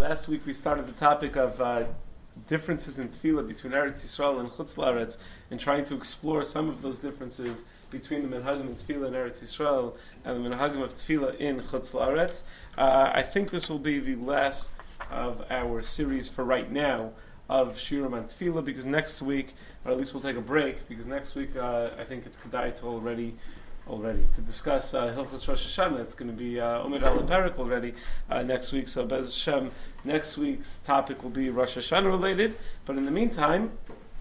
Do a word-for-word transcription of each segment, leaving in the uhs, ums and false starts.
Last week we started the topic of uh, differences in tefillah between Eretz Yisrael and Chutz La'aretz, and trying to explore some of those differences between the minhagim in tefillah in Eretz Yisrael and the minhagim of tefillah in Chutz La'aretz. Uh, I think this will be the last of our series for right now of Shiurim on tefillah, because next week, or at least we'll take a break, because next week uh, I think it's kedai to already already to discuss uh, Hilchos Rosh Hashanah. It's going to be uh, Omer al Perik already uh, next week. So Bez Hashem, next week's topic will be Rosh Hashanah related. But in the meantime,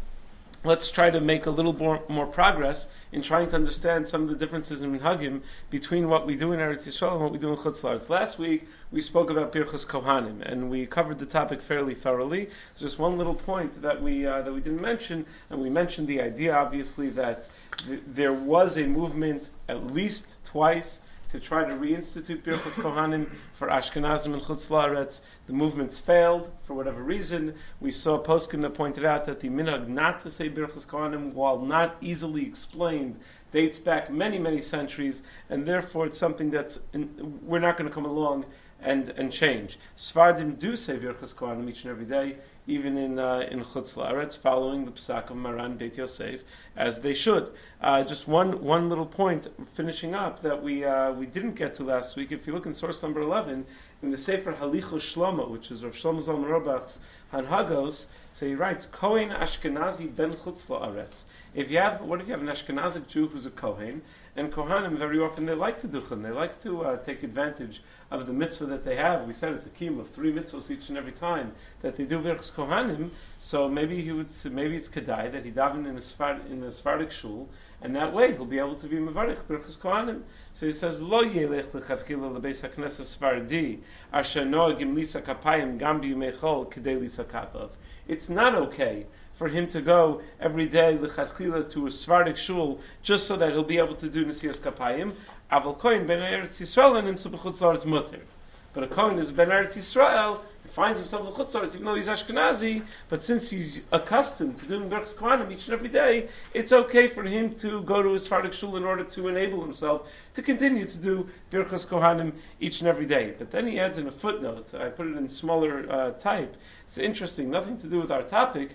let's try to make a little more, more progress in trying to understand some of the differences in minhagim between what we do in Eretz Yisrael and what we do in Chutz La'aretz. Last week we spoke about Birchas Kohanim, and we covered the topic fairly thoroughly. There's just one little point that we uh, that we didn't mention, and we mentioned the idea, obviously, that th- there was a movement at least twice to try to reinstitute Birchas Kohanim for Ashkenazim and Chutz La'aretz. The movements failed for whatever reason. We saw poskim that pointed out that the minhag not to say Birchas Kohanim, while not easily explained, dates back many, many centuries, and therefore it's something that's in, we're not going to come along and and change. Sfardim do say Birchas Kohanim each and every day, even in uh, in Chutz La'aretz, following the Pesach of Maran Beit Yosef, as they should. Uh, just one one little point, finishing up, that we uh, we didn't get to last week. If you look in source number eleven, in the Sefer Halichos Shlomo, which is Rav Shlomo Zalman Auerbach's Hanhagos, so he writes, Kohen Ashkenazi ben Chutz La'aretz. If you have, what if you have an Ashkenazic Jew who's a Kohen, and Kohanim very often they like to duchen, they like to uh, take advantage of the mitzvah that they have. We said it's a kiyum of three mitzvahs each and every time that they do Birchas Kohanim. So maybe he would, maybe it's kedai that he daven in the Sfar, in the Sephardic shul, and that way he'll be able to be mevarich Birchas Kohanim. So he says, Lo yelech lechavchila lebeis hakneses Sfardi asher noagim lisa kapayim gam b'yimei chol kedei lisa kapav. It's not okay for him to go every day lechatchila to a Sephardic shul just so that he'll be able to do Nesias Kapayim. Aval Kohen ben Eretz Yisrael and himself b'chutz la'aretz mutter. But a Kohen who's ben Eretz Yisrael, he finds himself b'chutz la'aretz even though he's Ashkenazi, but since he's accustomed to doing Birchas Kohanim each and every day, it's okay for him to go to a Sephardic shul in order to enable himself to continue to do Birchas Kohanim each and every day. But then he adds in a footnote, I put it in smaller uh, type, it's interesting, nothing to do with our topic,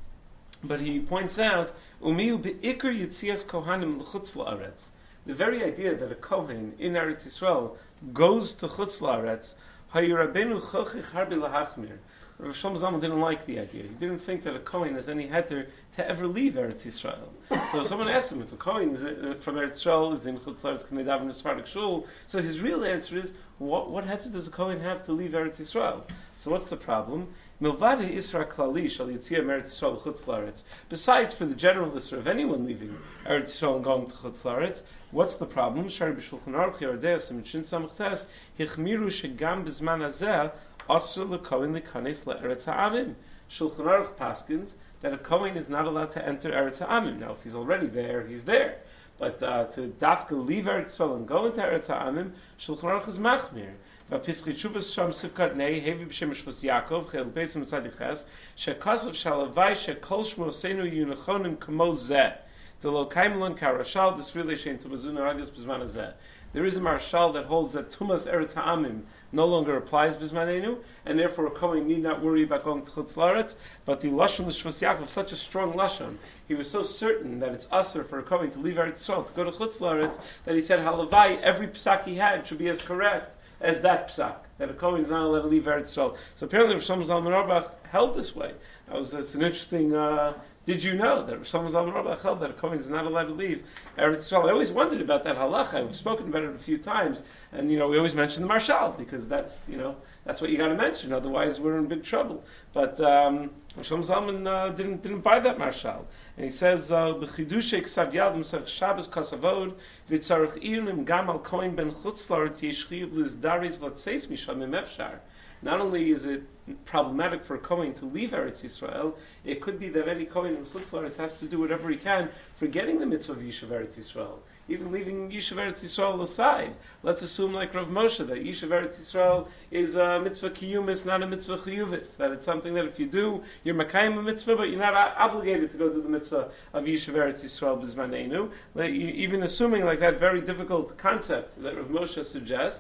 but he points out, Umiu be'ikr yitzias kohanim l'chutz la'aretz. The very idea that a kohen in Eretz Yisrael goes to chutz la'aretz, hayirabenu chochich harbi lahachmir. Rav Shlomo Zalman didn't like the idea. He didn't think that a kohen has any heter to ever leave Eretz Yisrael. So someone asked him if a kohen is uh, from Eretz Yisrael is in chutz la'aretz, can they daven in a Sephardic shul? So his real answer is, what, what heter does a kohen have to leave Eretz Yisrael? So what's the problem? Milvade Isra Klali shall Yitzia Eretz Yisrael Chutz La'aretz. Besides, for the general Isra of anyone leaving Eretz Yisrael and going to Chutz La'aretz, what's the problem? Shari b'Shulchan Aruch Yerodeus and Shin Samach Tes Hichmiru shegam b'zman hazeh asur lekohen likanes leEretz Ha'amim. Shulchan Aruch paskins that a kohen is not allowed to enter Eretz Ha'amim. Now, if he's already there, he's there. But uh, to dafka leave Eretz Yisrael and go into Eretz Ha'amim, Shulchan Aruch is machmir. V'pischei tshuvas sham sivkat nei hevi b'shem shvus Yaakov chel beisim tzadiches shekasav shalavai shekol shmosenu yunechonim kamo zeh delo kaimelon karashal disrile shein tumazun hagis b'zman hazeh. There is a marshal that holds that tumas Eretz Ha'amim no longer applies b'zmanenu, and therefore a kohen need not worry about going to Chutz La'aretz. But the lashon of Shvus Yaakov, such a strong lashon, he was so certain that it's usher for a kohen to leave Eretz Yisrael to go to Chutz La'aretz that he said halavai every psak he had should be as correct as that psak, that a kohen is not allowed to leave Eretz Yisrael. So apparently Rav Shlomo Zalman Auerbach held this way. That was it's an interesting. Uh, did you know that Rav Shlomo Zalman Auerbach held that a kohen is not allowed to leave Eretz Yisrael? I always wondered about that halacha. We've spoken about it a few times, and you know we always mention the marshal because that's you know that's what you got to mention. Otherwise, we're in big trouble. But um, Rav Shlomo Zalman uh, didn't didn't buy that marshal, and he says b'chidushay ksav yad m'sach Shabbos kasavod v'tzarich iyunim gam al kohen ben chutz la'aretz yeshchiv lizdaris v'tseis misham imefshar. Not only is it problematic for a kohen to leave Eretz Yisrael, it could be that any kohen in Chutz La'aretz has to do whatever he can for getting the mitzvah of Yishuv Eretz Yisrael. Even leaving Yishuv Eretz Yisrael aside. Let's assume, like Rav Moshe, that Yishuv Eretz Yisrael is a mitzvah kiyumis, not a mitzvah chiyuvis. That it's something that if you do, you're makayim a mitzvah, but you're not obligated to go to the mitzvah of Yishuv Eretz Yisrael b'zmanenu. Even assuming like that very difficult concept that Rav Moshe suggests,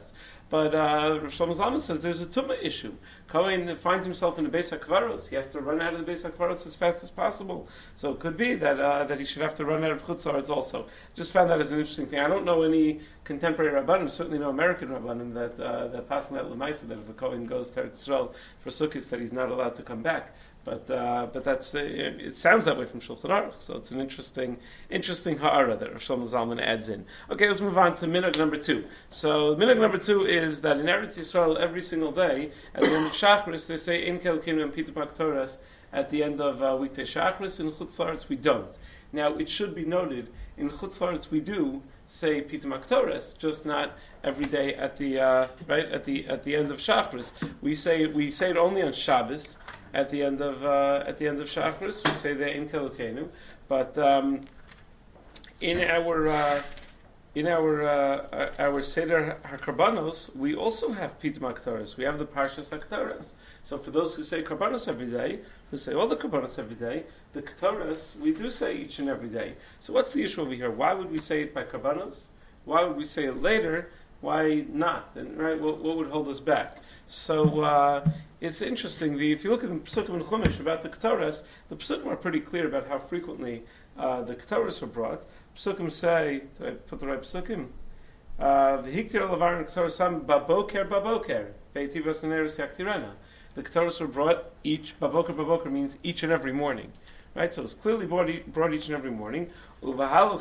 But uh, Rosh Shlomo Zalman says there's a tumah issue. Kohen finds himself in the Beis HaKvaros. He has to run out of the Beis HaKvaros as fast as possible. So it could be that uh, that he should have to run out of Chutz La'aretz also. Just found that as an interesting thing. I don't know any contemporary Rabbanim, certainly no American Rabbanim, that uh, that pass on that L'maisa, that if a Kohen goes to Eretz Yisrael for Sukkot, that he's not allowed to come back. But uh, but that's uh, it sounds that way from Shulchan Aruch, so it's an interesting interesting ha'ara that Rosh Shlomo Zalman adds in. Okay, let's move on to minhag number two. So minhag number two is that in Eretz Yisrael every single day at the end of Shachris they say Ein Kelkinu and Pita Baktoras at the end of uh, weekday Shachris. In Chutz La'aretz we don't. Now it should be noted in Chutz La'aretz we do say Pita Baktoras, just not every day at the uh, right at the at the end of Shachris. We say we say it only on Shabbos. At the end of uh, at the end of Shachris, we say the Ein Kelokenu, but um, in our uh, in our uh, our Seder HaKarbanos, we also have Pita Maktaras. We have the Parshas HaKtaras. So for those who say Karbanos every day, who say all the Karbanos every day, the Ktaras we do say each and every day. So what's the issue over here? Why would we say it by Karbanos? Why would we say it later? Why not? And right, what, what would hold us back? So uh, it's interesting. The, if you look at the Pesukim in Chumash about the Ketoras, the Pesukim are pretty clear about how frequently uh, the Ketoras are brought. Pesukim say, did I put the right Pesukim? V'hiktir lavarin Ketoras sam baboker baboker ve'tivas neres yaktirena. The Ketoras were brought each, baboker baboker means each and every morning. Right, so it's clearly brought, e- brought each and every morning. And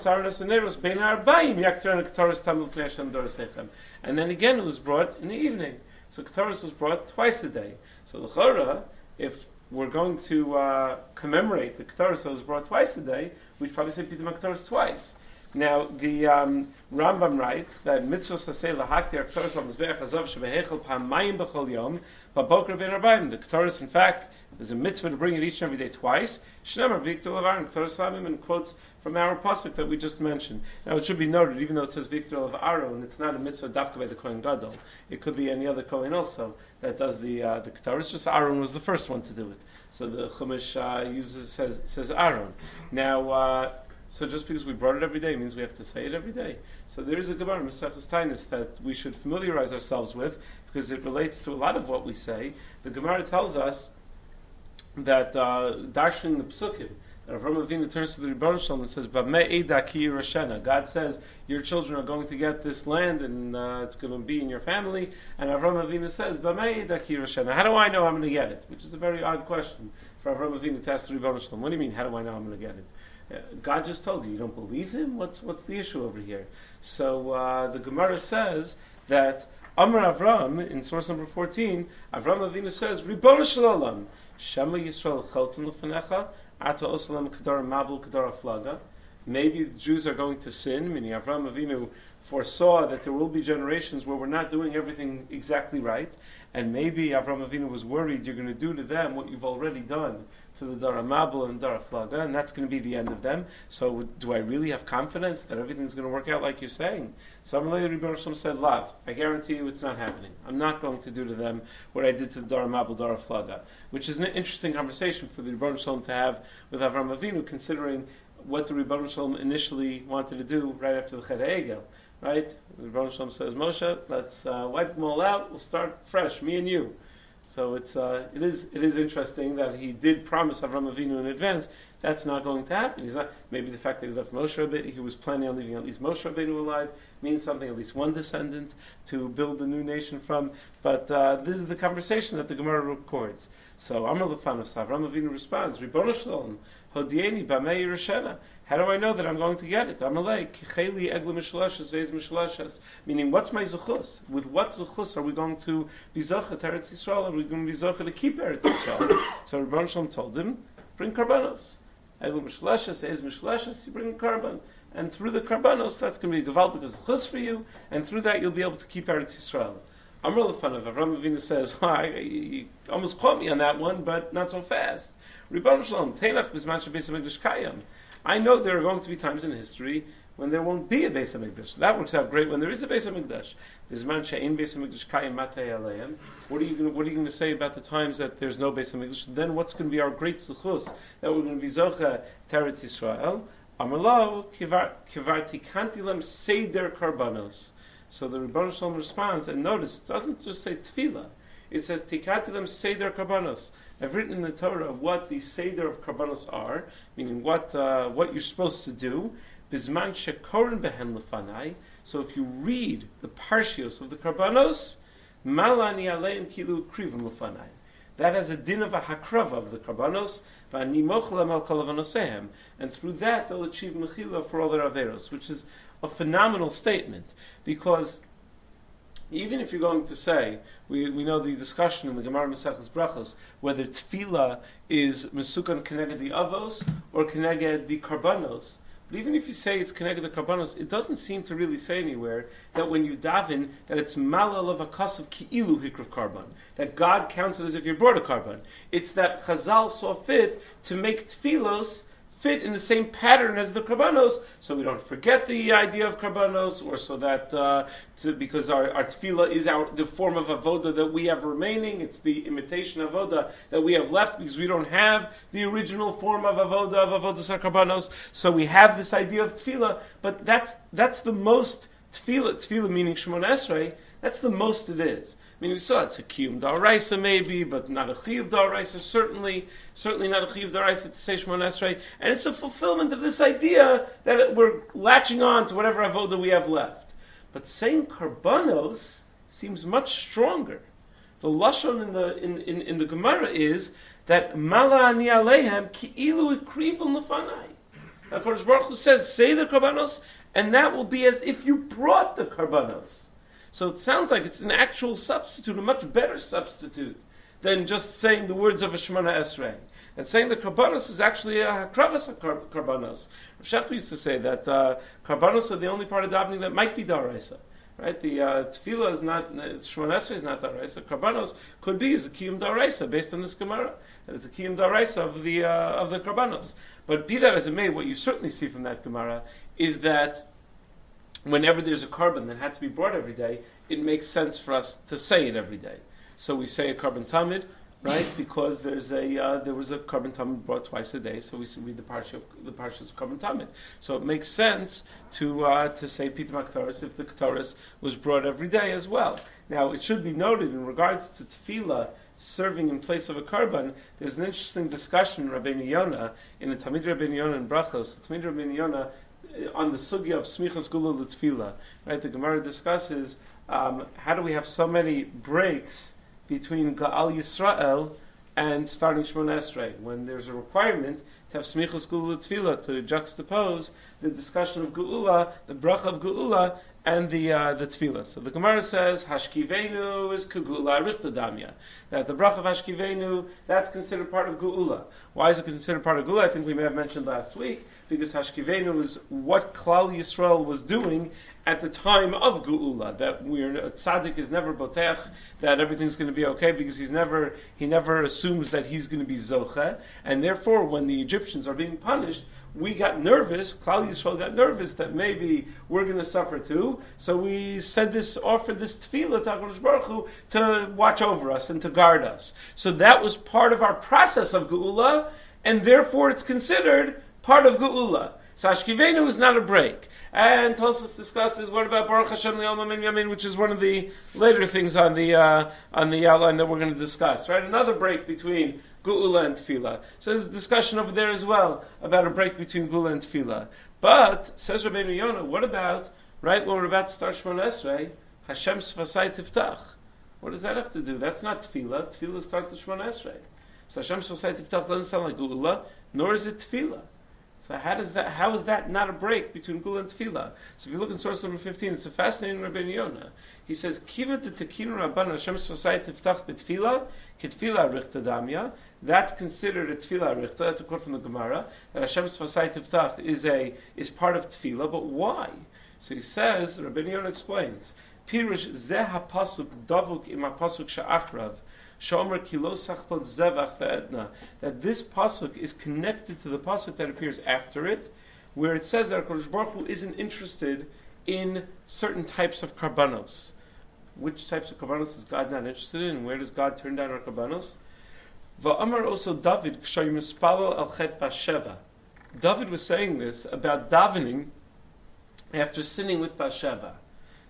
then again it was brought in the evening. So Ketaros was brought twice a day. So the Chora, if we're going to uh, commemorate the Ketaros that was brought twice a day, we should probably say Pita Ketaros twice. Now the um, Rambam writes that mitzvah saseh lahakti Ketaros al mizbeach hazav shebehechel pamayim b'chol yom b'boker ben arbayim. The Ketaros, in fact, there's a mitzvah to bring it each and every day twice. Shneimar v'iktul avarim Ketaros lamim, and quotes from our pasuk that we just mentioned. Now it should be noted, even though it says Victor of Aaron, it's not a mitzvah dafka by the Kohen Gadol. It could be any other Kohen also that does the uh, the Ketaros. Just Aaron was the first one to do it. So the Chumash uh, uses says says Aaron. Now, uh, so just because we brought it every day means we have to say it every day. So there is a Gemara Maseches Taanis that we should familiarize ourselves with because it relates to a lot of what we say. The Gemara tells us that uh, darshan the Pesukim. Avram Avinu turns to the Rebbeinu Shalom and says, "B'mei Eida ki Roshena." God says, "Your children are going to get this land, and uh, it's going to be in your family." And Avram Avinu says, "B'mei Eida ki Roshena." How do I know I'm going to get it? Which is a very odd question for Avram Avinu to ask the Rebbeinu Shalom. What do you mean? How do I know I'm going to get it? Uh, God just told you. You don't believe Him? What's what's the issue over here? So uh, the Gemara says that Amar Avram in source number fourteen, Avram Avinu says, "Rebbeinu Shalom, Shema Yisrael chalton l'fanecha." Maybe the Jews are going to sin, meaning Avraham Avinu foresaw that there will be generations where we're not doing everything exactly right, and maybe Avraham Avinu was worried you're going to do to them what you've already done to the Dara Mabul and Dara Flaga, and that's going to be the end of them. So do I really have confidence that everything's going to work out like you're saying? So Amalei Rebbeinu Shalom said, Lav, I guarantee you it's not happening. I'm not going to do to them what I did to the Dara Mabul, Dara Flaga, which is an interesting conversation for the Rebbeinu Shalom to have with Avraham Avinu, considering what the Rebbeinu Shalom initially wanted to do right after the Chet HaEgel. Right? The Rebbeinu Shalom says, Moshe, let's uh, wipe them all out, we'll start fresh, me and you. So it's uh, it is it is interesting that he did promise Avraham Avinu in advance. That's not going to happen. He's not. Maybe the fact that he left Moshe Rabbeinu, he was planning on leaving at least Moshe Rabbeinu alive, means something. At least one descendant to build a new nation from. But uh, this is the conversation that the Gemara records. So Amar Lefanos, Avraham Avinu responds, Ribono Shalom, Hodieni B'mei Yerushena. How do I know that I'm going to get it? Amalei Kicheli Eglu Mishlashas Veiz Mishlashas. Meaning, what's my zuchus? With what zuchus are we going to be zachet Eretz Yisrael? Are we going to be zachet to keep Eretz Yisrael? So Rebbeinu Shalom told him, bring karbanos. Eglu Mishlashas, Veiz Mishlashas. You bring a karban, and through the karbanos, that's going to be a gevaldik zuchus for you, and through that you'll be able to keep Eretz Yisrael. Amar Lefanav, Avraham Avinu says, well, you almost caught me on that one, but not so fast. Rebbeinu Shalom, Teinach Bizman Shebeis HaMikdash Kayam. I know there are going to be times in history when there won't be a Beis HaMikdash. That works out great when there is a Beis HaMikdash. Bizman she'ein Beis HaMikdash Kayam matei aleim. What are you going? What are you going to say about the times that there's no Beis HaMikdash? Then what's going to be our great zuchus that we're going to be zocha Teretz Yisrael? Amar lo kivarti kanti lem seder karbanos. So the Rebbeinu Shalom responds, and notice, it doesn't just say tefillah. It says, tikati them seder karbanos. I've written in the Torah what the seder of karbanos are, meaning what uh, what you're supposed to do. Bizman shekorin behen lefanai. So if you read the parshios of the karbanos, malani aleim kilu krivim lefanai. That has a din of a hakrava of the karbanos, and through that they'll achieve mechila for all their averos, which is a phenomenal statement, because even if you're going to say, we, we know the discussion in the Gemara Maseches Brachos, whether tefillah is mesukan keneged the avos or keneged the karbanos. But even if you say it's keneged the karbanos, it doesn't seem to really say anywhere that when you daven, that it's malal of a kasav ki'ilu hikrav karban, that God counts it as if you brought a karban. It's that Chazal saw fit to make tefillos fit in the same pattern as the karbanos, so we don't forget the idea of karbanos, or so that uh, to, because our, our tefillah is our, the form of avoda that we have remaining. It's the imitation avoda that we have left because we don't have the original form of avoda of avodas karbanos. So we have this idea of tefillah, but that's that's the most tefillah. Tefillah meaning Shemona Esrei. That's the most it is. I mean, we saw it's a kiyum da'araisa maybe, but not a chiyuv da'araisa, certainly, certainly not a chiyuv da'araisa to say Shemona Esrei, and it's a fulfillment of this idea that we're latching on to whatever avoda we have left. But saying karbanos seems much stronger. The lashon in the in, in, in the Gemara is that mala ani alehem ki'ilu ikrivu lefanai. Now, Kodesh Baruch Hu says, say the karbanos, and that will be as if you brought the karbanos. So it sounds like it's an actual substitute, a much better substitute than just saying the words of a Shemona Esrei. And saying the karbanos is actually a hakravas karbanos. Rav Shechter used to say that uh, karbanos are the only part of davening that might be daraisa. Right? The uh, tefillah is not, Shemona Esrei is not daraisa. Karbanos could be as a kiyum daraisa based on this Gemara. That it's a kiyum daraisa of the uh, of the karbanos. But be that as it may, what you certainly see from that Gemara is that whenever there's a carbon that had to be brought every day, it makes sense for us to say it every day. So we say a carbon tamid, right? Because there's a uh, there was a carbon tamid brought twice a day, so we read the parsha of the parshas of carbon tamid. So it makes sense to uh, to say pitam haktaris if the ktaris was brought every day as well. Now it should be noted in regards to tefillah serving in place of a carbon, there's an interesting discussion in Rabbeinu Yonah in the Talmid Rabbeinu Yonah in Brachos. The Talmid Rabbeinu Yonah on the sugya of smichas gula l'tefillah, right? The Gemara discusses um, how do we have so many breaks between Ga'al Yisrael and starting Shemona Esrei when there's a requirement to have smichas gula l'tefillah to juxtapose the discussion of Geula, the bracha of Geula, and the uh, the tefillah. So the Gemara says Hashkivenu is kegula richta damya. That the bracha of Hashkivenu, that's considered part of Geula. Why is it considered part of Geula? I think we may have mentioned last week because Hashkivenu is what Klal Yisrael was doing at the time of Geula. That we're a tzaddik is never botech that everything's going to be okay because he's never he never assumes that he's going to be zoche, and therefore when the Egyptians are being punished, we got nervous, Klal Yisrael got nervous that maybe we're going to suffer too. So we said this, offered this tefillah to HaKadosh Baruch Hu to watch over us and to guard us. So that was part of our process of Geula, and therefore it's considered part of Geula. So Hashkivenu is not a break. And Tosfos discusses what about Baruch Hashem Li'olam Amen Yamin, which is one of the later things on the uh, on the outline that we're going to discuss. Right, another break between Geula and Tefillah. So there's a discussion over there as well about a break between Geula and Tefillah. But says Rabbeinu Yonah, what about right when we're about to start Shemona Esrei, Hashem Sfasai Tiftach? What does that have to do? That's not Tefillah. Tefillah starts with Shemona Esrei. So Hashem Sfasai Tiftach doesn't sound like Geula, nor is it Tefillah. So how does that? How is that not a break between Geula and Tefillah? So if you look in source number fifteen, it's a fascinating Rabbeinu Yonah. He says, "Kiva tetekinu Rabban Hashem Sfasai Tiftach b'Tefillah ketefillah richta damya." That's considered a Tefillah richta. That's a quote from the Gemara that Hashem Sfasai Tiftach is a is part of Tefillah. But why? So he says, Rabbeinu Yonah explains, "Pirush zeh hapasuk davuk im hapasuk she'achrav." That this pasuk is connected to the pasuk that appears after it, where it says that HaKadosh Baruch Hu isn't interested in certain types of karbanos. Which types of karbanos is God not interested in? Where does God turn down our karbanos? Va'amar also David k'shayim al chet basheva. David was saying this about davening after sinning with Bathsheba.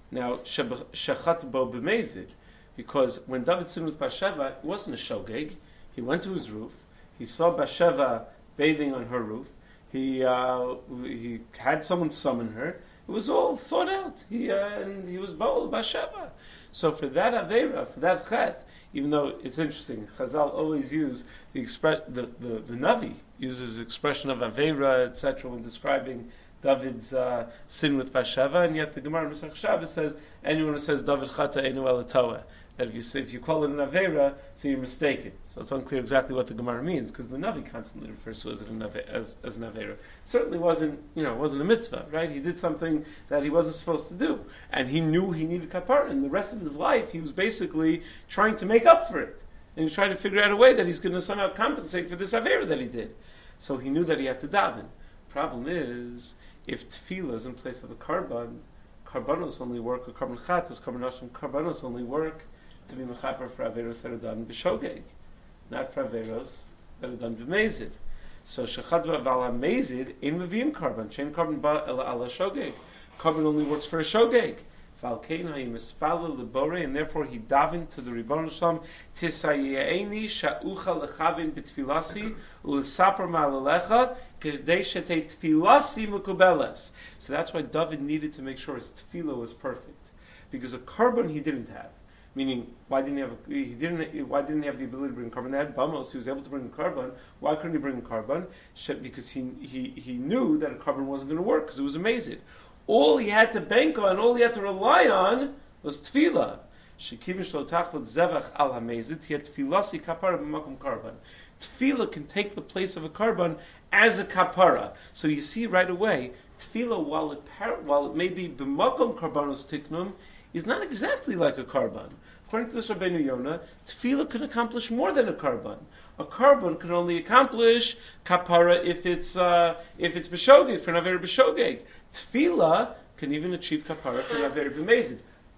Now, shechat bo b'mezid, because when David sinned with Bathsheba, it wasn't a shogeg. He went to his roof. He saw Bathsheba bathing on her roof. He uh, he had someone summon her. It was all thought out. He uh, and he was bold Bathsheba. So for that avera, for that chet, even though it's interesting, Chazal always use the express the, the, the Navi uses the expression of avera, et cetera, when describing David's uh, sin with Bathsheba, and yet the Gemara in Masech Shabbos says anyone who says David chata einu ela toa, that if you say if you call it an avera, so you're mistaken. So it's unclear exactly what the Gemara means, because the Navi constantly refers to it as an avera. As, as an avera. Certainly wasn't, you know, wasn't a mitzvah, right? He did something that he wasn't supposed to do, and he knew he needed kapara. And the rest of his life, he was basically trying to make up for it, and he was trying to figure out a way that he's going to somehow compensate for this avera that he did. So he knew that he had to daven. Problem is, if tefillah is in place of a karban, karbanos only work, or karban chatos, karban nashim, karbanos only work to be mechaper for averos that are done b'shogeg, not for averos that are done b'mezid. So shechad v'al ha-mezid in meviim karban, shein karban ba el ala shogeg. Karban only works for a shogeg. V'al kein ha'im espalel lebore, and therefore he davened to the Ribbon Shalom, tisayeini sha'ucha lechavin b'tfilasi u'lesaper ma'alelecha k'dei shetei tfilasi mekubeles. So that's why David needed to make sure his tefillah was perfect, because a karban he didn't have. Meaning, why didn't he have? A, he didn't. Why didn't he have the ability to bring a carbon? They had bamos. He was able to bring a carbon. Why couldn't he bring a carbon? Because he he he knew that a carbon wasn't going to work because it was amazing. All he had to bank on, all he had to rely on, was tefillah. Shekivin shlotach zevach al hamezid. He had tefillasi kapara b'makom carbon. Tefillah can take the place of a carbon as a kapara. So you see right away, tefillah, while it while it may be b'makom karbanos tiknum, is not exactly like a karban. According to this Rabbeinu Yonah, tefillah can accomplish more than a karban. A karban can only accomplish kapara if it's uh, if it's b'shogeg, for an aver b'shogeg. Tefillah can even achieve kapara for an aver b'mezid.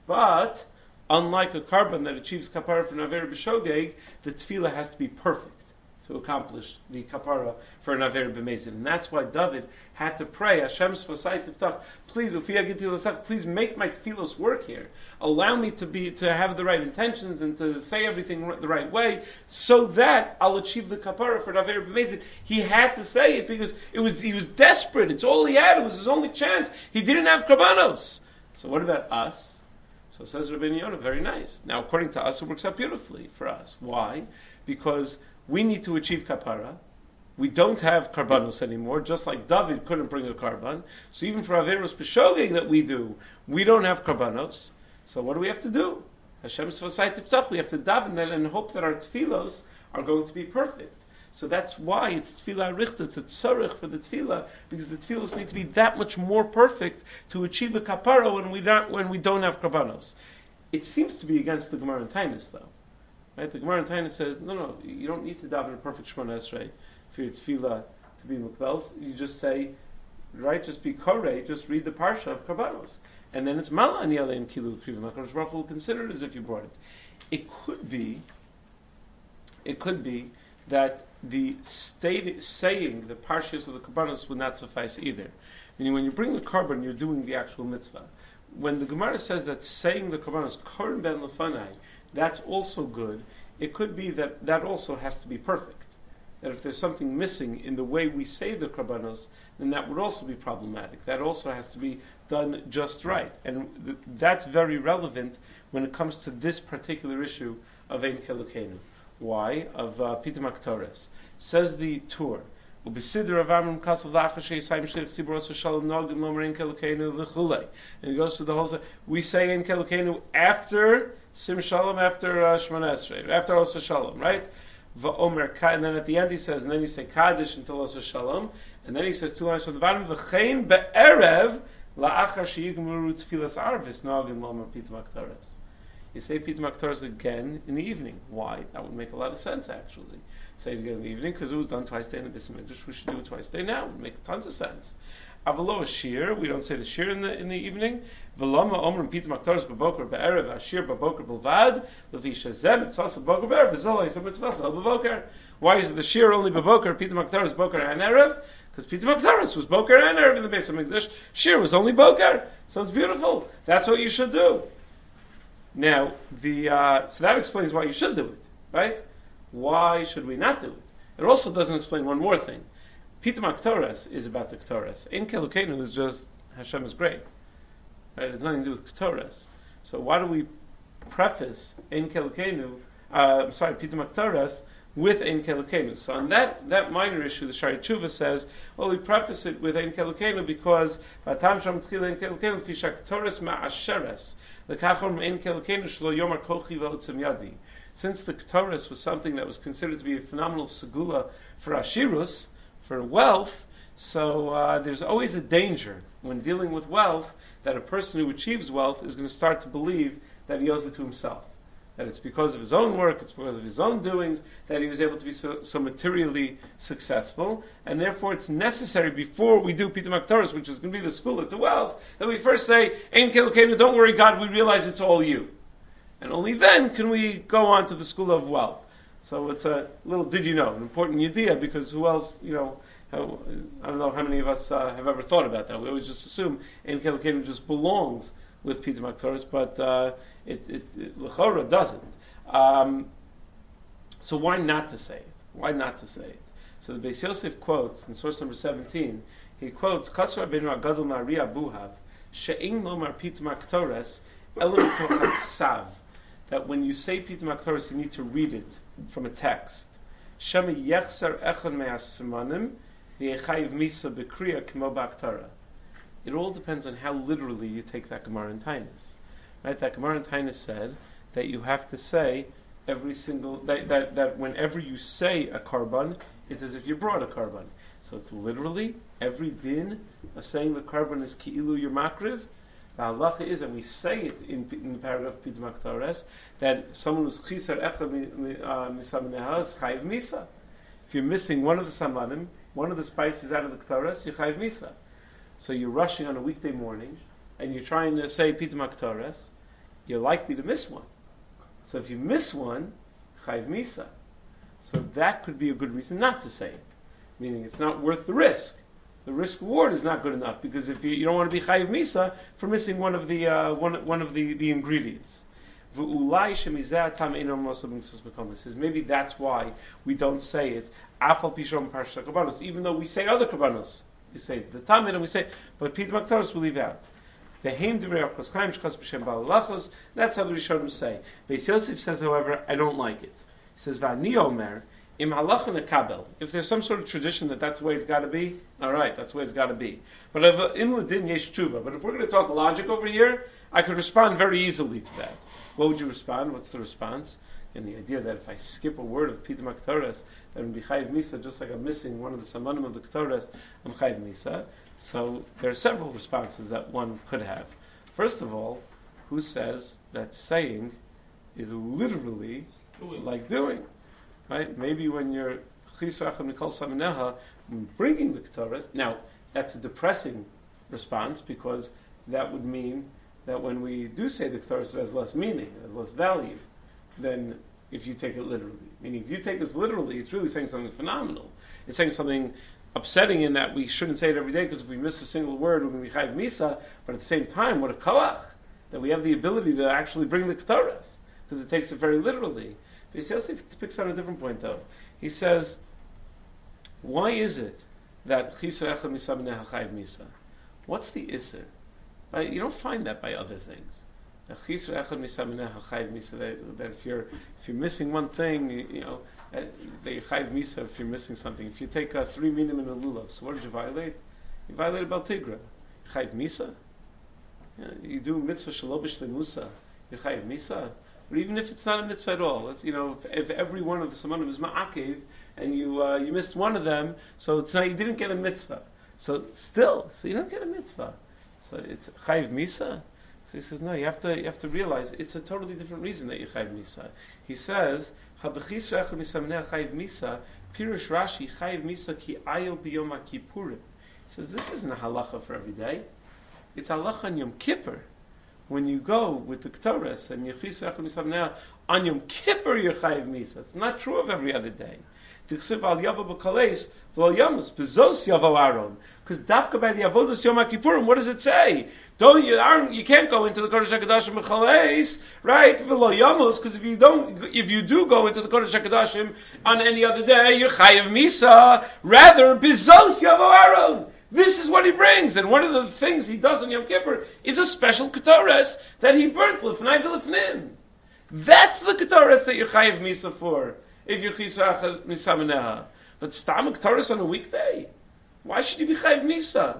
But unlike a karban that achieves kapara for an aver b'shogeg, the tefillah has to be perfect to accomplish the kapara for an aver b'mezid. And that's why David had to pray, Hashem svasai tiftach, please, please make my tefillos work here. Allow me to be to have the right intentions and to say everything the right way, so that I'll achieve the kapara for an aver b'mezid. He had to say it because it was he was desperate. It's all he had. It was his only chance. He didn't have karbanos. So what about us? So says Rabbeinu Yonah, very nice. Now, according to us, it works out beautifully for us. Why? Because we need to achieve kapara. We don't have karbanos anymore, just like David couldn't bring a karban. So even for averos b'shogeg that we do, we don't have karbanos. So what do we have to do? Hashem svasai tiftach. We have to daven and hope that our tefillos are going to be perfect. So that's why it's tefillah richta, it's a tzorich for the tefillah, because the tefillos need to be that much more perfect to achieve a kapara when we don't when we don't have karbanos. It seems to be against the Gemara in Tainis, though. Right? The Gemara in Tainis says, no, no, you don't need to daven a perfect Shemona Esrei for your tefillah to be mukbels. You just say, right, just be korei, just read the parsha of karbanos. And then it's mala ani aleim kilu krivim. HaKadosh Baruch Hu will consider it as if you brought it. It could be, it could be that the state, saying the parshas of the karbanos would not suffice either. Meaning when you bring the karban, you're doing the actual mitzvah. When the Gemara says that saying the karbanos, korban ben lefanai, that's also good. It could be that that also has to be perfect. That if there's something missing in the way we say the karbanos, then that would also be problematic. That also has to be done just right. And th- that's very relevant when it comes to this particular issue of Ein Kelukenu. Why? Of uh, Pita Maktares. Says the Tur, Ubisidr of Amram Kasav Lachashe Yisayim Shlich Tzibur Osa Shalom Nogim Lomer Ein Kelukenu V'chulei. And it goes through the whole thing. We say Ein Kelukenu after Sim Shalom, after uh, Shemona Esrei, after Osa Shalom, right? V'omer, and then at the end he says, and then you say Kaddish until Osa Shalom, and then he says two lines from the bottom, V'chein be'erev la'achar she'yigmuru tfilas arvis nogim lomer Pita Maktares. You say Pita Maktares again in the evening. Why? That would make a lot of sense, actually. Say it again in the evening, because it was done twice a day in the Beis Mikdash. We should do it twice a day now. It would make tons of sense. Avalo a shir, we don't say the shir in the in the evening. V'lama omrim Pita Maktares b'boker be'erev ashir b'boker b'lvad l'fi shezem mitzvasa b'boker be'erev v'zolay so mitzvasa b'boker. Why is the shir only b'boker, Pita Maktares b'boker and erev? Because Pita Maktaris was Boker and Erev in the Beis HaMikdash. Shir was only Boker. So it's beautiful. That's what you should do. Now, the uh, so that explains why you should do it, right? Why should we not do it? It also doesn't explain one more thing. Pita Maktaris is about the Ketores. In Kelukenu is just Hashem is great. Right? It has nothing to do with Ketores. So why do we preface Ein Kelukenu, uh, I'm sorry, Pita Maktaris, with Ein Kelukenu? So on that, that minor issue, the Shari Tshuva says, well, we preface it with Ein Kelukenu because Vatam Sham Tchila Ein Kelukenu Fisha Ketores Ma'asheres L'Kachon Ein Kelukenu Shlo Yomar Kochi V'Otzem Yadi. Since the Ketores was something that was considered to be a phenomenal segula for Ashirus, for wealth, so uh, there's always a danger when dealing with wealth that a person who achieves wealth is going to start to believe that he owes it to himself. That it's because of his own work, it's because of his own doings, that he was able to be so, so materially successful. And therefore it's necessary, before we do Pita Maktaris, which is going to be the school to wealth, that we first say, Ein Kelukenu, don't worry God, we realize it's all you. And only then can we go on to the school of wealth. So it's a little did you know, an important idea, because who else, you know, how, I don't know how many of us uh, have ever thought about that. We always just assume Ein Kelukenu just belongs with Pita Maktaris, but uh, it, it, it L'chora doesn't. Um, so why not to say it? Why not to say it? So the Beis Yosef quotes in source number seventeen. He quotes Kasra ben Ragadol Maria Buhav She'ein Lomar Pita Maktaris Elam Tochak Sav. That when you say Pita Maktaris, you need to read it from a text. Shema Yechsar Echad Me'asmanim V'Yechayiv Misa B'Kriya K'mo B'Aktara. It all depends on how literally you take that Gemara in Tainus. Right? That Gemara in Tainus said that you have to say every single that, that that whenever you say a karban, it's as if you brought a karban. So it's literally every din of saying the karban is ki'ilu your makriv. The halacha is, and we say it in, in the paragraph Pita Maktaris, that someone who's chisar echad misameneha is chayiv misa. If you're missing one of the samanim, one of the spices out of the ktaras, you're chayiv misa. So you're rushing on a weekday morning, and you're trying to say Pita Maktaris, you're likely to miss one. So if you miss one, chayiv misa. So that could be a good reason not to say it. Meaning it's not worth the risk. The risk reward is not good enough, because if you, you don't want to be chayiv misa for missing one of the uh, one one of the, the ingredients. He says maybe that's why we don't say it. Even though we say other kabbanos, we say the tamid and we say, but Pita Maktaris we leave out. That's how the Rishonim say. Beis Yosef says, however, I don't like it. He says, "Va'ani omer im halacha nekabel." If there's some sort of tradition that that's the way it's got to be, all right, that's the way it's got to be. But if in ladin yesh tshuva, but if we're going to talk logic over here, I could respond very easily to that. What would you respond? What's the response? And the idea that if I skip a word of Pita Maktaris, that I'm chayiv misa, just like I'm missing one of the samanim of the Ktaras, I'm chayiv misa. So there are several responses that one could have. First of all, who says that saying is literally doing. Like doing? Right? Maybe when you're chisar echad mikol samaneha, bringing the Ktaras, now that's a depressing response, because that would mean that when we do say the Ktaras, it has less meaning, it has less value than if you take it literally. Meaning, if you take this literally, it's really saying something phenomenal. It's saying something upsetting in that we shouldn't say it every day, because if we miss a single word, we're going to be chayiv misa. But at the same time, what a koach that we have the ability to actually bring the Ktaras, because it takes it very literally. Beis Yosef picks on a different point, though. He says, why is it that chisar echad misameneha chayiv misa? What's the isser? Right? You don't find that by other things. That if you're if you're missing one thing, you, you know, they chayiv misa if you're missing something. If you take uh, three minim in a lulav, so what did you violate? You violated Bal Tigra. Chayiv misa. Yeah, you do mitzvah shalobish lemusa. You chayiv misa. Or even if it's not a mitzvah at all, it's, you know, if, if every one of the samanim is ma'akev and you uh, you missed one of them, so it's not, you didn't get a mitzvah. So still, so you don't get a mitzvah. So it's chayiv misa. So he says, no, you have to you have to realize it's a totally different reason that you chayiv misa. He says, habechis re'echad misameneha chayiv misa, pirush Rashi chayiv misa ki ayil biyom HaKippurim. He says, this isn't a halacha for every day. It's halacha on Yom Kippur, when you go with the Ketores and Yechisu Echad Misamanea, on Yom Kippur you're Chayiv Misa. It's not true of every other day. Tichsiv al Yavo B'Kaleis V'lo Yamus B'Zos Yavo Aaron. Because Dafka by the Avodas Yom HaKippurim, what does it say? Don't you? Aaron, you can't go into the Kodesh Hakadoshim B'Chaleis, right? V'lo Yamus, because if you don't, if you do go into the Kodesh Hakadoshim on any other day, you're Chayiv Misa. Rather, B'Zos Yavo Aaron. This is what he brings, and one of the things he does on Yom Kippur is a special Ketores that he burnt Lifnai V'Lifnim. That's the Ketores that you're Chayiv Misa for, if you're Chisach Misameneha. But Stam Ketores on a weekday? Why should you be Chayiv Misa?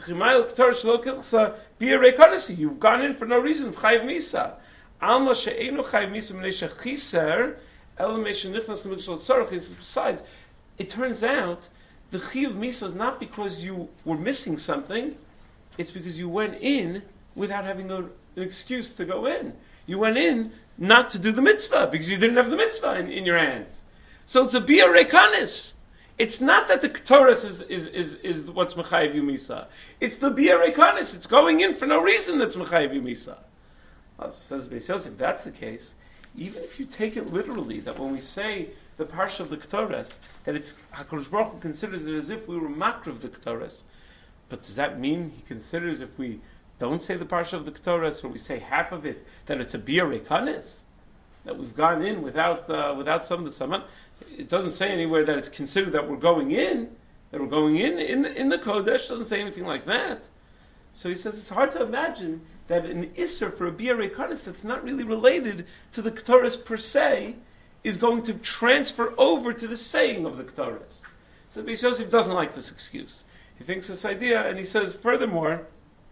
You've gone in for no reason, Chayiv Misa. Alma she'enu Chayiv Misa M'nei shechiser, Elam she'nichnas l'migdal tzarech. Besides, it turns out, the Chayiv Misa is not because you were missing something, it's because you went in without having a, an excuse to go in. You went in not to do the mitzvah, because you didn't have the mitzvah in, in your hands. So it's a bia rekanis. It's not that the Ketores is, is, is, is what's Mechayiv you Misa. It's the bia rekanis. It's going in for no reason that's Mechayiv you Misa. Well, says Beis Yosef, if that's the case, even if you take it literally, that when we say the parsha of the Ketores, that it's HaKadosh Baruch Hu considers it as if we were makriv the Ketores, but does that mean he considers if we don't say the parsha of the Ketores, or we say half of it, that it's a bia rekanis? That we've gone in without uh, without some of the saman? It doesn't say anywhere that it's considered that we're going in, that we're going in in the, in the Kodesh. It doesn't say anything like that. So he says it's hard to imagine that an Isser for a Bia Rekanis that's not really related to the Ketores per se is going to transfer over to the saying of the Ketores. So Beis Yosef doesn't like this excuse. He thinks this idea, and he says furthermore,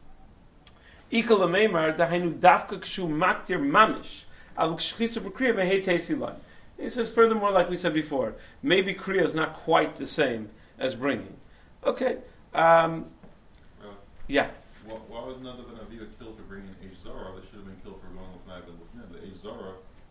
Ikal Ameimar dahainu dafka kshu maktir mamish al kshchisa b'kriya mehei teisilan. He says furthermore, like we said before, maybe kriya is not quite the same as bringing. Okay, um, uh, yeah. Why, why was none of an Avida killed for bringing Eish Zara? They should have been killed for going with Na'ib and Lufnim. The Eish Zara,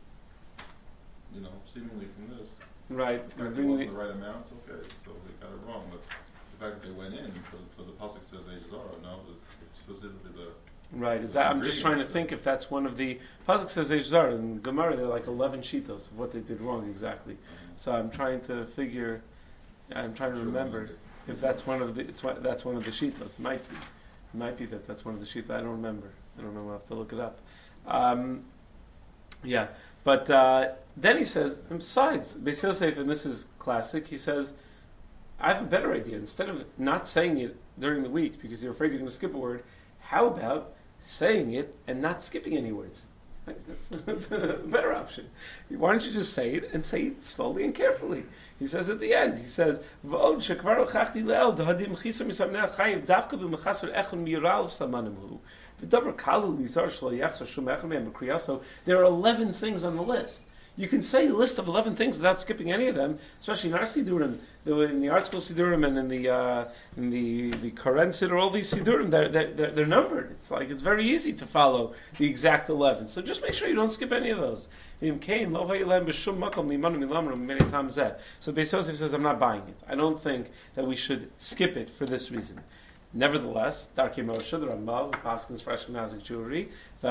you know, seemingly from this, right. the fact that it wasn't the right amount, okay, so they got it wrong. But the fact that they went in, because the pasuk says Eish Zara, no, it's, it's specifically the right. Is that I'm just trying to think if that's one of the pasuk says Eish Zara in Gemara. There are like eleven shitos of what they did wrong exactly. Mm-hmm. So I'm trying to figure. I'm trying to sure remember if that's one of the. It's one, that's one of the shitos. It might be. It might be that that's one of the sheets. I don't remember. I don't know. I'll have to look it up. Um, yeah, but uh, then he says, and besides, Beis Yosef, and this is classic, he says, I have a better idea. Instead of not saying it during the week because you're afraid you're going to skip a word, how about saying it and not skipping any words? Right? That's, that's a better option. Why don't you just say it and say it slowly and carefully? He says at the end, he says, "V'od shekvar ochachti le'el dahadim chisar misamnei chayiv davka b'mechaser echon miral samanimhu v'davar kalu lizar shlo yachzor shum echon me'em b'kriyah." So there are eleven things on the list. You can say a list of eleven things without skipping any of them, especially in our Sidurim, in the Art School Sidurim and in the uh, in the the Karen Siddur, all these Sidurim, they're, they're, they're numbered. It's like it's very easy to follow the exact eleven. So just make sure you don't skip any of those. So Beis Yosef says, I'm not buying it. I don't think that we should skip it for this reason. Nevertheless, Darkei Moshe, the Rambam, who paskins for Ashkenazic Jewry,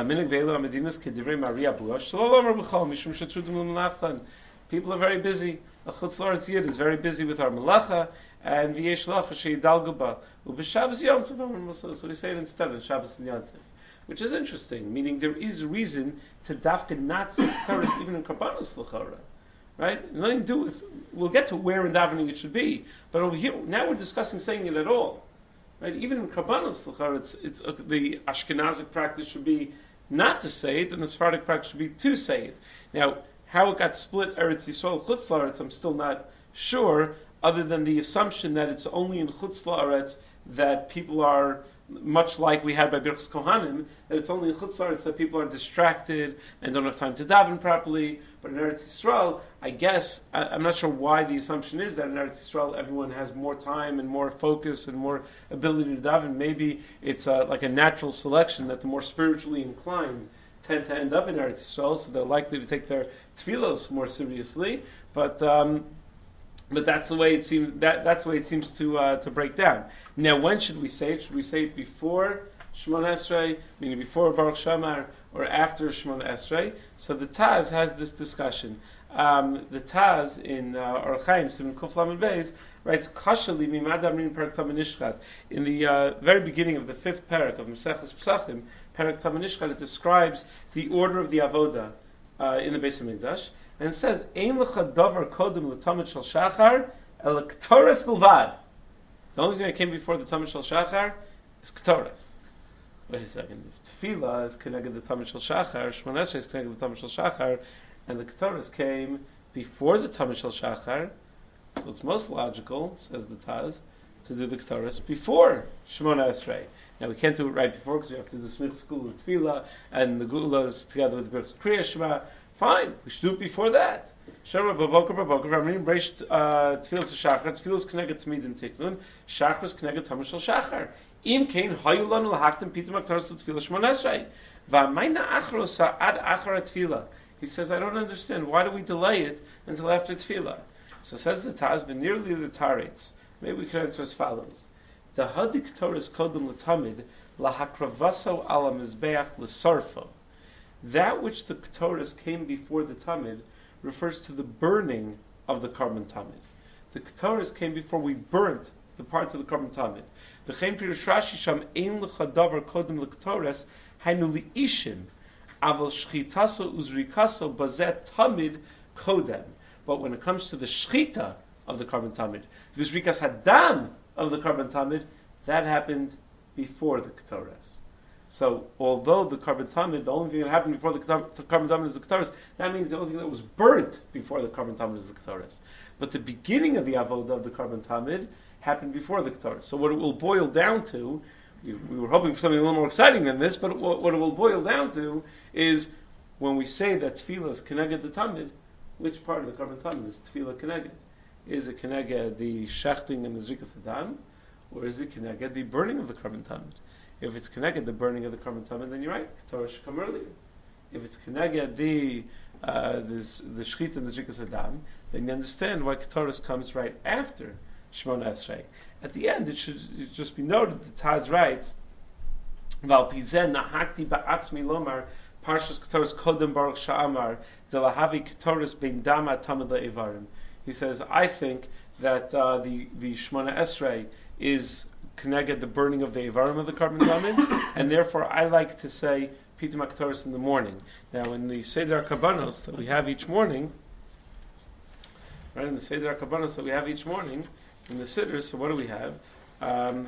people are very busy. A Chutz La'aretz Yid is very busy with our Melacha, and v'yesh lacha she'yidalgu ba. U'b'Shabbos Yom Tov, so we say it instead on Shabbos and Yom Tov, which is interesting, meaning there is reason to dafka not say Torah even in Karbanos L'chara. Right? Nothing to do with, we'll get to where in davening it should be, but over here, now we're discussing saying it at all. Right? Even in Karbanos L'chara, it's, it's uh, the Ashkenazic practice should be not to say it, and the Sephardic practice should be to say it. Now, how it got split Eretz Yisrael, Chutz La'aretz, I'm still not sure, other than the assumption that it's only in Chutz La'aretz that people are, much like we had by Birchas Kohanim, that it's only in Chutz La'aretz that people are distracted and don't have time to daven properly. But in Eretz Yisrael, I guess, I, I'm not sure why the assumption is that in Eretz Yisrael everyone has more time and more focus and more ability to daven. Maybe it's uh, like a natural selection that the more spiritually inclined tend to end up in Eretz Yisrael, so they're likely to take their tefillos more seriously. But um, but that's the way it seems. That that's the way it seems to uh, to break down. Now, when should we say it? Should we say it before Shemona Esrei, meaning before Baruch Shamar or after Shemona Esrei. So the Taz has this discussion. Um, the Taz in uh, Orach Chaim, Simon Kuf Lamed Beis, writes Kashali Mimad Amrin Perek Tam Nishchat. In the uh, very beginning of the fifth parak of Maseches Pesachim, Perek Tam Nishchat, it describes the order of the avoda uh, in the Beis Hamikdash, and it says Ein lecha davar kodem l'tamid shel shachar el k'toras bilvad. The only thing that came before the tamid shel shachar is k'toras. Wait a second. If Tefillah is connected to the tamid shel shachar, Shemona Esrei is connected to the tamid shel shachar, and the k'toras came before the tamid shel shachar. So it's most logical, says the Taz, to do the K'toras before Shemona Esrei. Now we can't do it right before because we have to do Smichas School with Tefillah and the Gulas together with the Birch Kriya Shema. Fine, we should do it before that. Shema Baboker Baboker Ramrim Breish Tefillah Shachar Tefillah is connected to Midim Tiknun Shachar is connected to Tamashal Shachar. Im Kain Hayulan Lahaktim Pitum K'toras Tefillah Shemona Esrei V'Mayna Achrosa Ad Achar Tefillah. He says, I don't understand. Why do we delay it until after Tefillah? So says the Taz, but nearly the Taritz. Maybe we can answer as follows: the hadik Torahs kodem l'tamid lahakravaso ala mizbeach l'sarfo. That which the Torahs came before the tamid refers to the burning of the carbon tamid. The Torahs came before we burnt the parts of the carbon tamid. V'chein pirush Rashi sham ein l'chadavar kodem l'Torahs hainu li'ishim aval shchitaso uzrikaso bazet tamid kodem. But when it comes to the shchita of the carbon tamid, the zrikas hadam of the carbon tamid, that happened before the k'toras. So, although the carbon tamid, the only thing that happened before the carbon tamid is the k'toras, that means the only thing that was burnt before the carbon tamid is the k'toras. But the beginning of the avodah of the carbon tamid happened before the k'toras. So, what it will boil down to, we, we were hoping for something a little more exciting than this, but what, what it will boil down to is when we say that tefillah is keneged the tamid, which part of the carbon tamid is tefillah keneged? Is it keneged the shechting and the zrikas adam, or is it keneged the burning of the carbon tamid? If it's keneged the burning of the carbon tamid, then you're right. Torah should come earlier. If it's keneged the uh, this, the shchit and the zrikas adam, then you understand why Ketores comes right after Shemona Esrei. At the end, it should just be noted that Taz writes, "Val pizen nahakti ba'atzmi lomar." Parshas Ketores Kodem Baruch Sha'amar Delahavi Ketores Ben Dama Tamid Le'evarim. He says, I think that uh, the the Shemona Esrei is connected the burning of the Evarim of the carbon tamid, and therefore I like to say Pitum HaKetores in the morning. Now, in the Seder HaKabanos that we have each morning, right, in the Seder HaKabanos that we have each morning, in the Siddur, so what do we have? Um,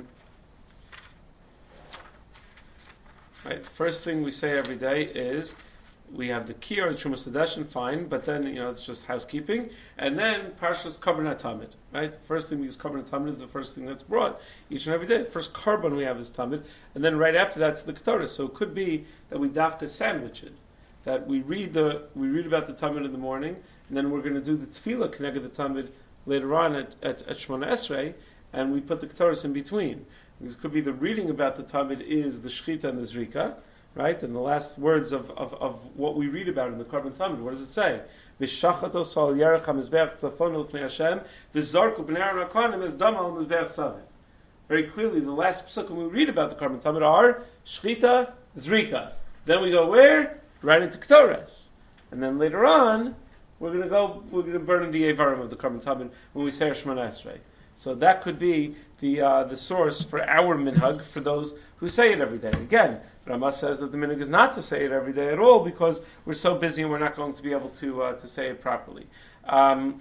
Right. First thing we say every day is we have the Kiyar and Shumas Hadeshin, fine, but then you know it's just housekeeping, and then Parshas Korban HaTamid. Right. First thing we use Korban HaTamid is the first thing that's brought each and every day. First Korban we have is Tamid, and then right after that's the Ketores. So it could be that we dafka sandwich it, that we read the we read about the Tamid in the morning, and then we're going to do the Tefillah connected the Tamid later on at at, at Shemona Esrei, and we put the Ketores in between. Because it could be the reading about the Tamid is the Shechita and the Zrika, right? And the last words of, of, of what we read about in the Carbon Tamid, what does it say? V'shachato sol yerech ha-mizbeach tzafonu l'fnei Hashem v'zarku b'nei Aaron ha'kohanim es dam al mizbeach saveh. Very clearly, the last psukim we read about the Carbon Tamid are Shechita, Zrika. Then we go where? Right into Ketores. And then later on, we're going to go, we're going to burn the Evarim of the Carbon Tamid when we say Shemona Esrei. So that could be the uh, the source for our minhag for those who say it every day. Again, Ramah says that the minhag is not to say it every day at all because we're so busy and we're not going to be able to uh, to say it properly. Um,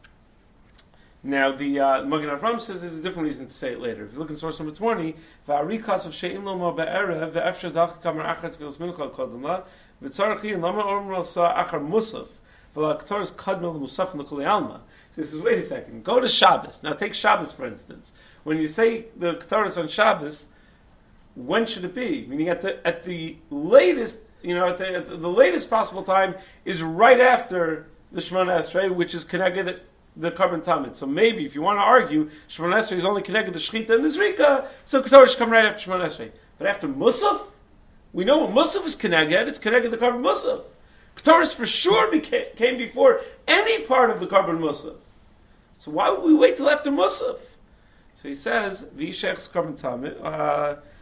now the uh, Magen Avram says there's a different reason to say it later. If you look in source number twenty, va'arikas of she'in lo mo be'erev ve'efshar dach kamar achar tfilas mincha kodem la v'tzarchi and lama orm sa achar musaf v'la'ktoris kadmel musaf l'kuli alma. So he says, wait a second, go to Shabbos. Now take Shabbos, for instance. When you say the Ketores on Shabbos, when should it be? Meaning at the at the latest, you know, at the, at the latest possible time is right after the Shemona Esrei, which is connected the Carbon Tamid. So maybe, if you want to argue, Shemona Esrei is only connected to Shechita and the Zrika, so Ketores should come right after Shemona Esrei. But after Musaf, we know what Musaf is connected, it's connected to the Carbon Musaf. Ketores for sure became, came before any part of the Carbon Musaf. So why would we wait till after Musaf? So he says, V'yishech's Carbon Tamid,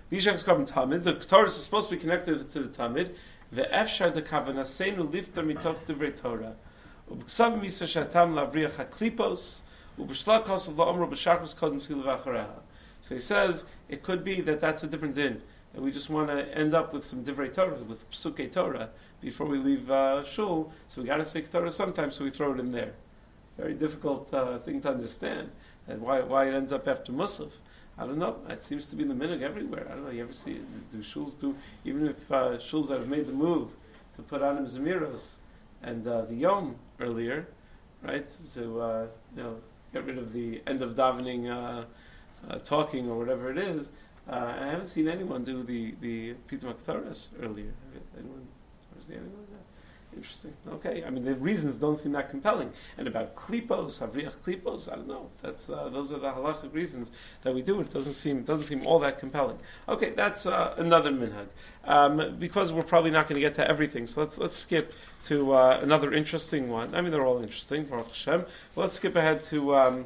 V'yishach skabim tamid. The Torah is supposed to be connected to the tamid. Ve'efshar de kavanaseinu lifter mitoch divrei Torah. Ub'ksav misa shatam lavriach haklipos. Ub'shlakos la'omro b'sharkus kodem tefillah v'achareha. So he says it could be that that's a different din. And we just want to end up with some divrei Torah, with psukei Torah, before we leave uh, shul. So we got to say Torah sometimes, so we throw it in there. Very difficult uh, thing to understand. And why why it ends up after Musaf. I don't know. It seems to be the minhag everywhere. I don't know. You ever see it? Do shuls do, even if uh, shuls that have made the move to put on Zemiros and uh, the Yom earlier, right? To uh, you know get rid of the end of davening uh, uh, talking or whatever it is. Uh, I haven't seen anyone do the the Pitum HaKtaras earlier. Anyone? Ever seen anyone do that? Interesting. Okay. I mean, the reasons don't seem that compelling. And about klipos, havriach klipos, I don't know. That's uh, those are the halachic reasons that we do it. It doesn't seem it doesn't seem all that compelling. Okay, that's uh, another minhag. Um, because we're probably not going to get to everything, so let's let's skip to uh, another interesting one. I mean, they're all interesting, Baruch Hashem. But let's skip ahead to um,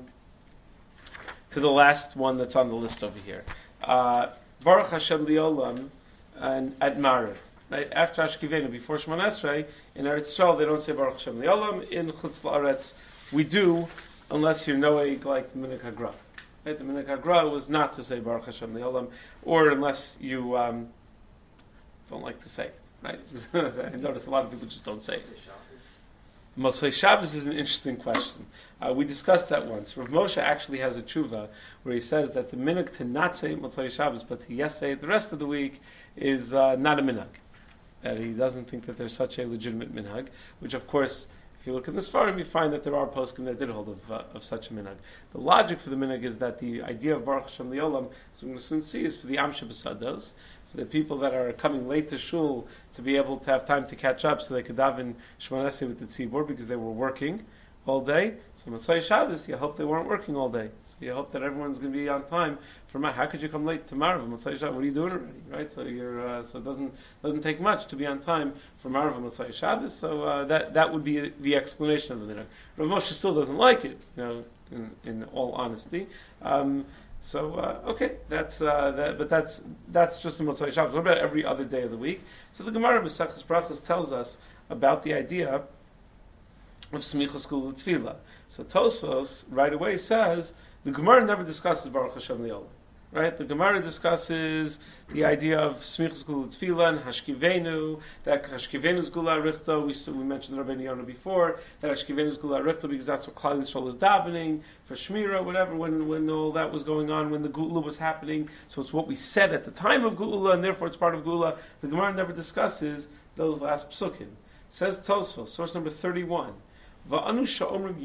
to the last one that's on the list over here. Uh, Baruch Hashem Liolam and at Mariv. Right after Ashkivenu, before Shemon Esrei, in Eretz Yisrael they don't say Baruch Hashem Liolam. In Chutz La'aretz we do, unless you're noeg like the Minhag Hagra. Right, the Minhag Hagra was not to say Baruch Hashem Liolam, or unless you um, don't like to say it. Right? I notice a lot of people just don't say it. Motzei Shabbos is an interesting question. Uh, we discussed that once. Rav Moshe actually has a tshuva where he says that the minhag to not say Motzei Shabbos, but to yes say it the rest of the week, is uh, not a minhag. That he doesn't think that there's such a legitimate minhag, which of course, if you look in this forum, you find that there are poskim that did hold of, uh, of such a minhag. The logic for the minhag is that the idea of Baruch Hashem Liolam, as we're going to soon see, is for the Am Shebesados, for the people that are coming late to shul to be able to have time to catch up so they could daven Shemon Esrei with the tzibur because they were working all day. So Motzei Shabbos, you hope they weren't working all day. So you hope that everyone's going to be on time for my. How could you come late to Marav Motzei Shabbos? What are you doing already, right? So you're uh, so it doesn't doesn't take much to be on time for Marav Motzei Shabbos. So uh, that that would be the explanation of the minhag. Rav Moshe still doesn't like it, you know, in, in all honesty. Um, so uh, okay, that's uh, that, but that's that's just the Motzei Shabbos. What about every other day of the week? So the Gemara Maseches Brachos tells us about the idea of Smichas Kula Tefillah. So Tosfos right away says the Gemara never discusses Baruch Hashem Liolam. Right? The Gemara discusses the idea of Smichas Kula Tefillah and Hashkivenu, that Hashkivenu is Gula Arichta. We, we mentioned Rabbeinu Yonah before, that Hashkivenu is Gula Arichta because that's what Klal Yisrael is davening, for Shmira, whatever, when, when all that was going on, when the Gula was happening. So it's what we said at the time of Gula, and therefore it's part of Gula. The Gemara never discusses those last psukim. Says Tosfos, source number thirty-one. What about us,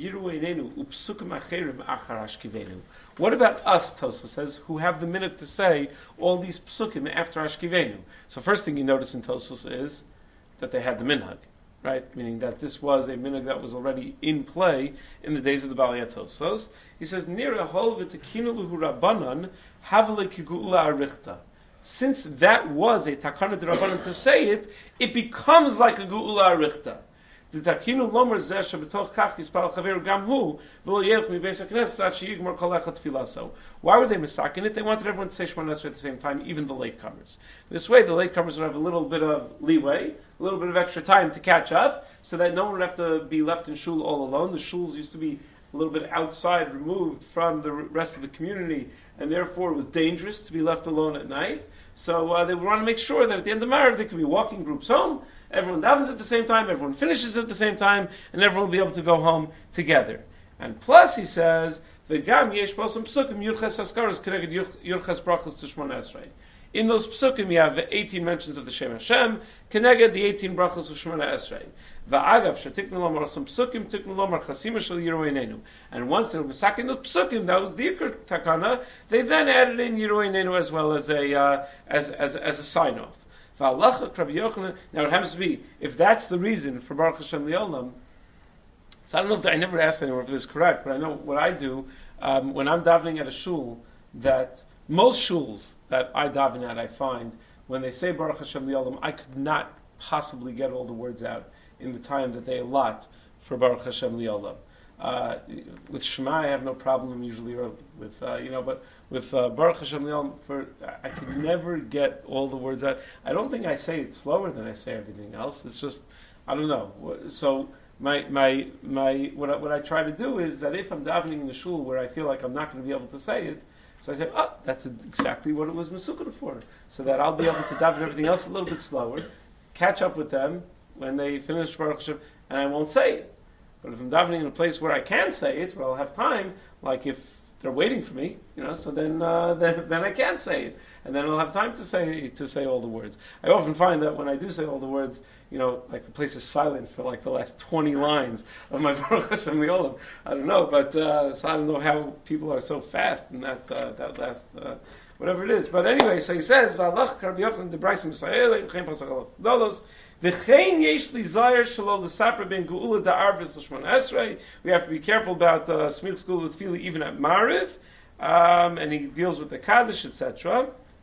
Tosfos says, who have the minute to say all these psukim after Ashkivenu? So first thing you notice in Tosfos is that they had the minhag, right? Meaning that this was a minhag that was already in play in the days of the Balei Tosfos. He says, Nira hol v'tekinulahu rabbanan havle kigu'ula arichta. Since that was a takana d'rabbanan to say it, it becomes like a gu'ula arichta. Why were they misaking it? They wanted everyone to say Shemon Esrei at the same time, even the latecomers. This way, the latecomers would have a little bit of leeway, a little bit of extra time to catch up, so that no one would have to be left in shul all alone. The shuls used to be a little bit outside, removed from the rest of the community, and therefore it was dangerous to be left alone at night. So uh, they would want to make sure that at the end of Marav there could be walking groups home. Everyone davens at the same time, everyone finishes at the same time, and everyone will be able to go home together. And plus, he says, "V'gam yesh b'osam psukim yurches haskaros keneged yurches brachos to Shemon Esrei." In those psukim, you have eighteen mentions of the Shem Hashem, keneged the eighteen brachos of Shemon Esrei. Va'agav shetiknu lomar osam psukim tiknu lomar chasima shel yiroinenu. And once they were masaking the psukim, that was the ikar takana. They then added in yiroinenu as well as a uh, as as as a sign off. Now it happens to be, if that's the reason for Baruch Hashem Liolam, so I don't know if, I never asked anyone if this is correct, but I know what I do, um, when I'm davening at a shul, that most shuls that I daven at, I find, when they say Baruch Hashem Liolam, I could not possibly get all the words out in the time that they allot for Baruch Hashem Liolam. Uh, with Shema, I have no problem usually early. With uh, you know, but with uh, Baruch Hashem Le'olam, for I could never get all the words out. I don't think I say it slower than I say everything else. It's just I don't know. So my my my what I, what I try to do is that if I'm davening in the shul where I feel like I'm not going to be able to say it, so I say, oh, that's exactly what it was Mesukah for, so that I'll be able to daven everything else a little bit slower, catch up with them when they finish Baruch Hashem, and I won't say it. But if I'm davening in a place where I can say it, where I'll have time, like if they're waiting for me, you know, so then uh, then then I can say it, and then I'll have time to say to say all the words. I often find that when I do say all the words, you know, like the place is silent for like the last twenty lines of my Baruch Hashem Le'olam. I don't know, but uh, so I don't know how people are so fast in that uh, that last uh, whatever it is. But anyway, so he says, "V'alach Rabbi Yochanan debraisim Yisrael v'chein pasach dolos." V'chein yesh li zayir shelo l'sapra ben geula da'arvis l'shmon esrei. We have to be careful about uh, smichas geula tefillah even at Mariv, um, and he deals with the Kaddish, et cetera.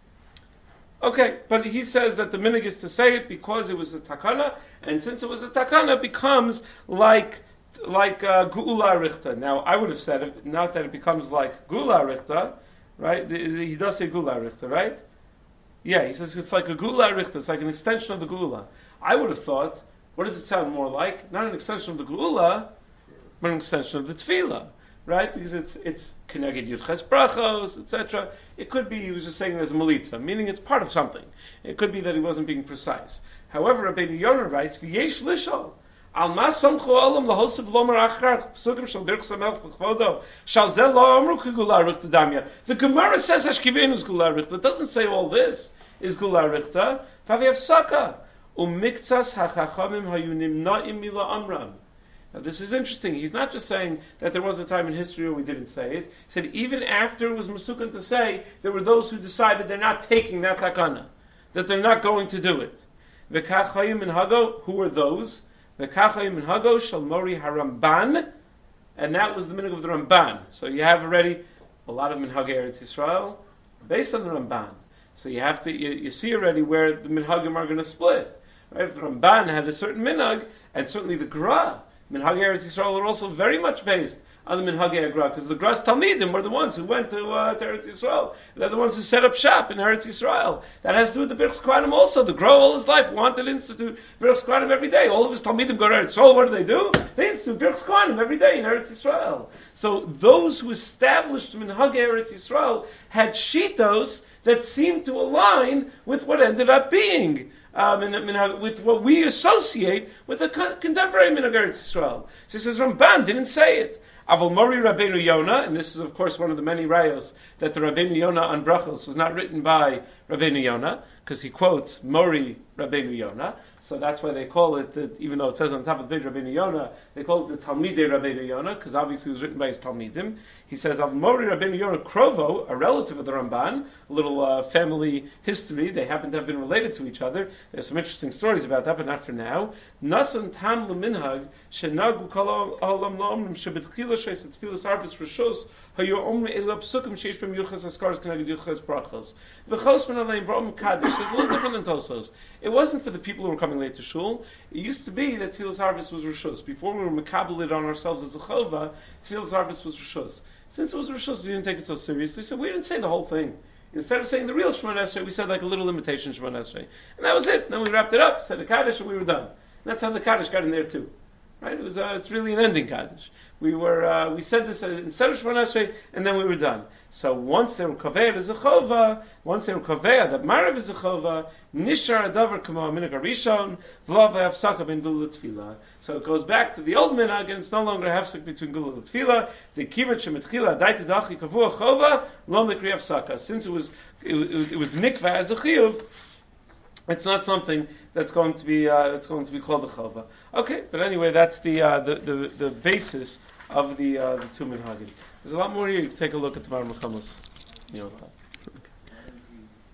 Okay, but he says that the minhag is to say it because it was a takana, and since it was a takana, it becomes like like uh, geula richta. Now, I would have said it, not that it becomes like geula richta, right? He does say geula richta, right? Yeah, he says it's like a geula richta. It's like an extension of the geula. I would have thought, what does it sound more like? Not an extension of the geula, but an extension of the tefillah, right? Because it's it's keneged yudches brachos, et cetera. It could be he was just saying it as a melitza, meaning it's part of something. It could be that he wasn't being precise. However, Rabbeinu Yonah writes, "V'yesh lishol al mas samchu olam lahosiv lomar achar psukim shel birchas hamelech b'chvodo shal zel lo amru k'gula richta damya." The Gemara says hashkivenu is gula richta. It doesn't say all this is gula richta. Faviyav saka. Umiktsas hachachamim hayu nimna'im mila amram. Now this is interesting. He's not just saying that there was a time in history where we didn't say it. He said even after it was Mesukah to say, there were those who decided they're not taking that takana, that they're not going to do it. V'kach hayim minhago, who were those? V'kach hayim minhago shal mori haramban, and that was the minhag of the Ramban. So you have already a lot of minhag Eretz Yisrael based on the Ramban. So you have to you, you see already where the minhagim are going to split. Right? The Ramban had a certain minhag, and certainly the Gra, minhag Eretz Yisrael, are also very much based on the minhag Gra, because the Gra's Talmidim were the ones who went to, uh, to Eretz Yisrael. They're the ones who set up shop in Eretz Yisrael. That has to do with the Birchas Kohanim also. The Gra all his life wanted to institute Birchas Kohanim every day. All of his Talmidim go to Eretz Yisrael. What do they do? They institute Birchas Kohanim every day in Eretz Yisrael. So those who established minhag Eretz Yisrael had shitos that seemed to align with what ended up being Um, in, in, with what we associate with the contemporary minhag Eretz Yisrael. So he says Ramban didn't say it. Aval Mori Rabbeinu Yonah, and this is of course one of the many rayos that the Rabbeinu Yonah on Brachos was not written by Rabbeinu Yonah, because he quotes Mori Rabbeinu Yonah. So that's why they call it, the, even though it says on top of the page Rabbeinu Yonah, they call it the Talmidei Rabbeinu Yonah, because obviously it was written by his Talmidim. He says, Av Mori Rabbeinu Yonah Krovo, a relative of the Ramban, a little uh, family history, they happen to have been related to each other. There's some interesting stories about that, but not for now. Nasan Tam Leminhag, Shenagu Kala Alam La'omrim, Shebetchila Sheis Tfilas Arvis Rishos, Hayu Omri Elab Sukim Sheish Bem Yurchas Askars Keneged Yurchas Brachos. V'chos Men Aleim V'om Kaddish. It's a little different than Tosos. It wasn't for the people who were coming late to shul. It used to be that Tfilas Harvest was Rishos. Before we were makabel it on ourselves as a chova, Tfilas Harvest was Rishos. Since it was Rishos, we didn't take it so seriously, so we didn't say the whole thing. Instead of saying the real Shemon Esrei, we said like a little imitation Shemon Esrei. And that was it. Then we wrapped it up, said the Kaddish, and we were done. And that's how the Kaddish got in there too. Right? It was, uh, it's really an ending Kaddish. We were, uh, we said this uh, instead of Shemon Esrei, and then we were done. So once they were kaveir as a chova, once they were kaveir that Mariv is a chova, nishar adavar kamo minhag harishon, v'lav hafsaka ben gula tefillah. So it goes back to the old minhag, and it's no longer hafsak between gula and tefillah. The kivat shemetchila daita dachi kavua chova lo mikri hafsaka. Since it was it, it, it was nikva as a chiyuv, it's not something that's going to be uh, that's going to be called a chova. Okay, but anyway, that's the uh, the, the the basis of the uh, the two minhagim. There's a lot more here. You can take a look at the Mar Mechamos. You know,